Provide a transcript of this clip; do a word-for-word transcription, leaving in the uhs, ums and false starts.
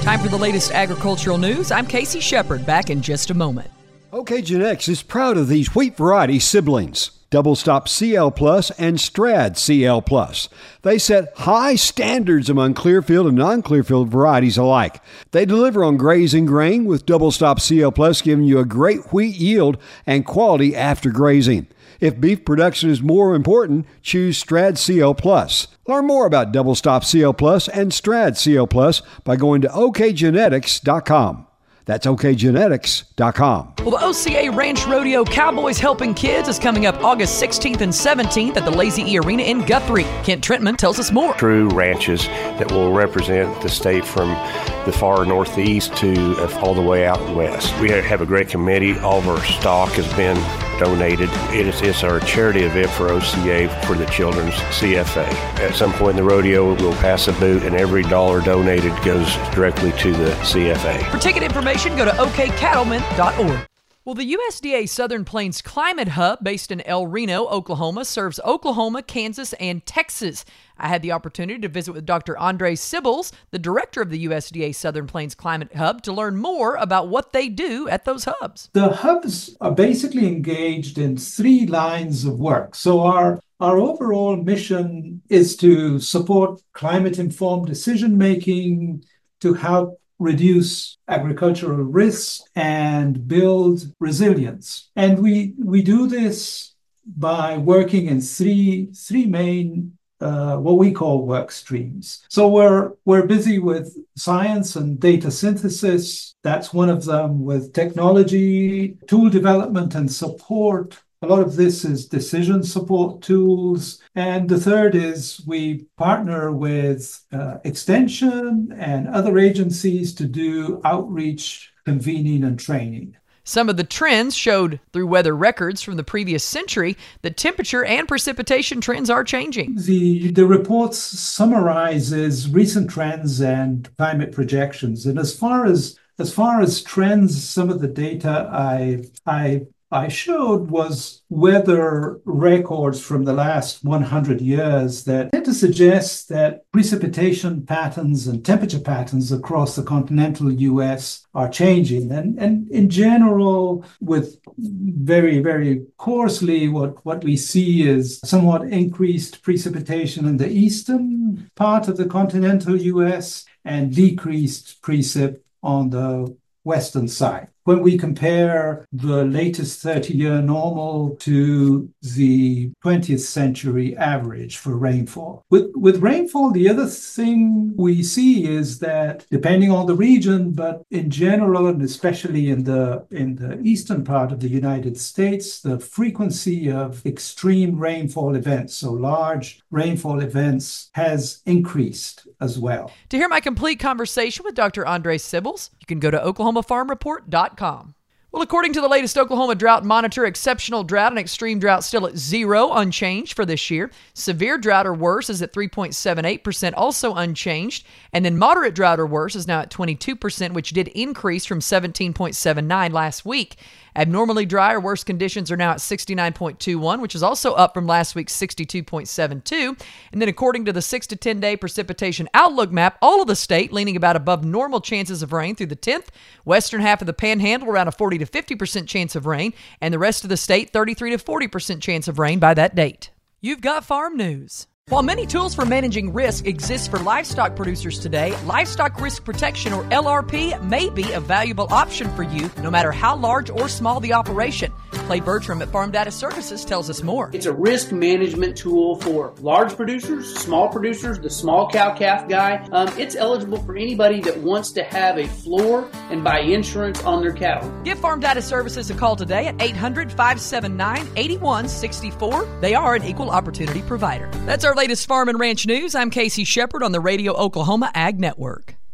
Time for the latest agricultural news. I'm Casey Shepard, back in just a moment. OK Genetics is proud of these wheat variety siblings, Double Stop C L Plus and Strad C L Plus. They set high standards among Clearfield and non-Clearfield varieties alike. They deliver on grazing grain, with Double Stop C L Plus giving you a great wheat yield and quality after grazing. If beef production is more important, choose Strad C L Plus. Learn more about Double Stop C L Plus and Strad C L Plus by going to O K genetics dot com. That's O K genetics dot com. Well, the O C A Ranch Rodeo Cowboys Helping Kids is coming up August sixteenth and seventeenth at the Lazy E Arena in Guthrie. Kent Trentman tells us more. True ranches that will represent the state from the far northeast to uh, all the way out west. We have a great committee. All of our stock has been donated. It is, it's our charity event for O C A for the Children's C F A. At some point in the rodeo, we'll pass a boot, and every dollar donated goes directly to the C F A. For ticket information, go to O K cattlemen dot org. Well, the U S D A Southern Plains Climate Hub, based in El Reno, Oklahoma, serves Oklahoma, Kansas, and Texas. I had the opportunity to visit with Doctor Andre Sibbles, the director of the U S D A Southern Plains Climate Hub, to learn more about what they do at those hubs. The hubs are basically engaged in three lines of work. So our Our overall mission is to support climate-informed decision-making, to help reduce agricultural risks and build resilience. And we we do this by working in three three main uh, what we call work streams. So we're we're busy with science and data synthesis. That's one of them. With technology, tool development and support. A lot of this is decision support tools. And the third is we partner with uh, Extension and other agencies to do outreach, convening, and training. Some of the trends showed through weather records from the previous century that temperature and precipitation trends are changing. The, the report summarizes recent trends and climate projections. And as far as as far as trends, some of the data I I I showed was weather records from the last one hundred years that tend to suggest that precipitation patterns and temperature patterns across the continental U S are changing. And, and in general, with very, very coarsely, what, what we see is somewhat increased precipitation in the eastern part of the continental U S and decreased precip on the western side. When we compare the latest thirty-year normal to the twentieth century average for rainfall. With, with rainfall, the other thing we see is that, depending on the region, but in general, and especially in the, in the eastern part of the United States, the frequency of extreme rainfall events, so large rainfall events, has increased as well. To hear my complete conversation with Doctor Andre Sibbles, you can go to Oklahoma Farm Report dot com. Well, according to the latest Oklahoma Drought Monitor, exceptional drought and extreme drought still at zero, unchanged for this year. Severe drought or worse is at three point seven eight percent, also unchanged. And then moderate drought or worse is now at twenty-two percent, which did increase from seventeen point seven nine last week. Abnormally dry or worse conditions are now at sixty-nine point two one, which is also up from last week's sixty-two point seven two. And then according to the six to ten day precipitation outlook map, all of the state leaning about above normal chances of rain through the tenth. Western half of the Panhandle around a forty to fifty percent chance of rain, and the rest of the state thirty-three to forty percent chance of rain by that date. You've got farm news. While many tools for managing risk exist for livestock producers today, Livestock Risk Protection, or L R P, may be a valuable option for you, no matter how large or small the operation. Clay Bertram at Farm Data Services tells us more. It's a risk management tool for large producers, small producers, the small cow-calf guy. Um, it's eligible for anybody that wants to have a floor and buy insurance on their cattle. Give Farm Data Services a call today at eight hundred, five seven nine, eight one six four. They are an equal opportunity provider. That's our latest farm and ranch news. I'm Casey Shepard on the Radio Oklahoma Ag Network.